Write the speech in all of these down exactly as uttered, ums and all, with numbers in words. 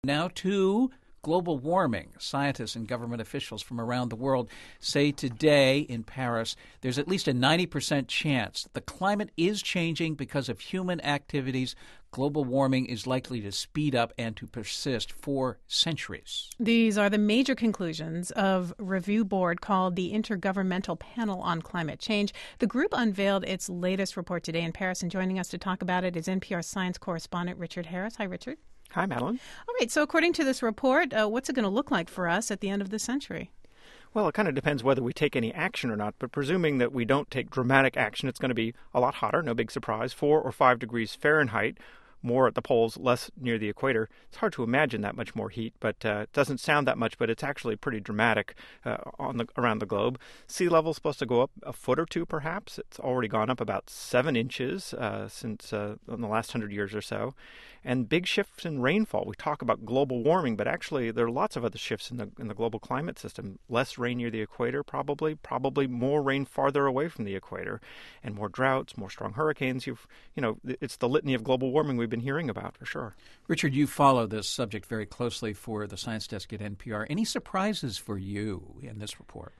Now to global warming. Scientists and government officials from around the world say today in Paris there's at least a ninety percent chance that the climate is changing because of human activities. Global warming is likely to speed up and to persist for centuries. These are the major conclusions of a review board called the Intergovernmental Panel on Climate Change. The group unveiled its latest report today in Paris, and joining us to talk about it is N P R science correspondent Richard Harris. Hi, Richard. Hi, Madeline. All right, so according to this report, uh, what's it going to look like for us at the end of the century? Well, it kind of depends whether we take any action or not, but presuming that we don't take dramatic action, it's going to be a lot hotter, no big surprise, four or five degrees Fahrenheit, more at the poles, less near the equator. It's hard to imagine that much more heat, but uh, it doesn't sound that much, but it's actually pretty dramatic uh, on the around the globe. Sea level is supposed to go up a foot or two, perhaps. It's already gone up about seven inches uh, since uh, in the last hundred years or so. And big shifts in rainfall. We talk about global warming, but actually there are lots of other shifts in the in the global climate system. Less rain near the equator, probably, probably more rain farther away from the equator, and more droughts, more strong hurricanes. You've, you know, it's the litany of global warming we've been hearing about for sure. Richard, you follow this subject very closely for the Science Desk at N P R. Any surprises for you in this report?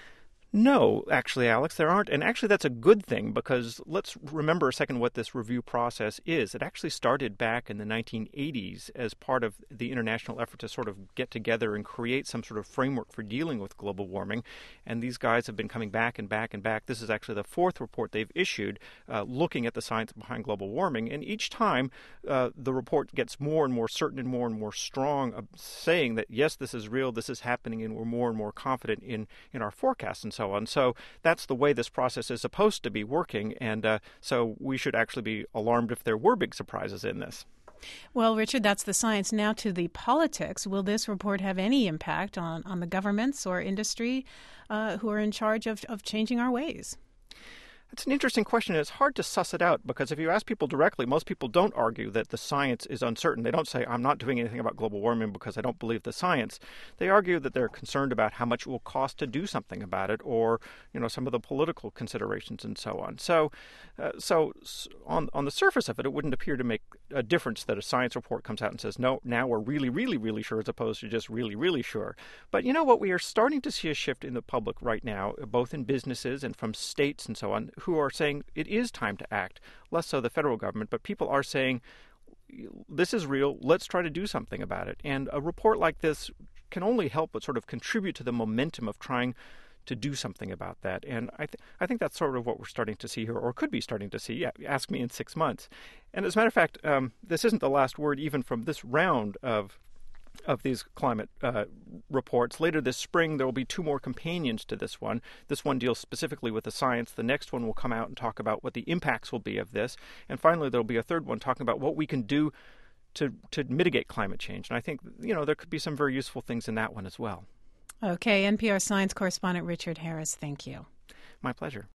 No, actually, Alex, there aren't. And actually, that's a good thing, because let's remember a second what this review process is. It actually started back in the nineteen eighties as part of the international effort to sort of get together and create some sort of framework for dealing with global warming. And these guys have been coming back and back and back. This is actually the fourth report they've issued uh, looking at the science behind global warming. And each time, uh, the report gets more and more certain and more and more strong, uh, saying that, yes, this is real, this is happening, and we're more and more confident in, in our forecasts and so so on. So that's the way this process is supposed to be working, and uh, so we should actually be alarmed if there were big surprises in this. Well, Richard, that's the science. Now to the politics. Will this report have any impact on, on the governments or industry uh, who are in charge of, of changing our ways? It's an interesting question. It's hard to suss it out, because if you ask people directly, most people don't argue that the science is uncertain. They don't say, I'm not doing anything about global warming because I don't believe the science. They argue that they're concerned about how much it will cost to do something about it, or, you know, some of the political considerations and so on. So, uh, so on, on the surface of it, it wouldn't appear to make a difference that a science report comes out and says, no, now we're really, really, really sure, as opposed to just really, really sure. But you know what? We are starting to see a shift in the public right now, both in businesses and from states and so on, who are saying it is time to act, less so the federal government, but people are saying, this is real, let's try to do something about it. And a report like this can only help but sort of contribute to the momentum of trying to do something about that. And I, th- I think that's sort of what we're starting to see here, or could be starting to see. Yeah, ask me in six months. And as a matter of fact, um, this isn't the last word even from this round of of these climate uh, reports. Later this spring, there will be two more companions to this one. This one deals specifically with the science. The next one will come out and talk about what the impacts will be of this. And finally, there will be a third one talking about what we can do to to mitigate climate change. And I think, you know, there could be some very useful things in that one as well. Okay, N P R science correspondent Richard Harris, thank you. My pleasure.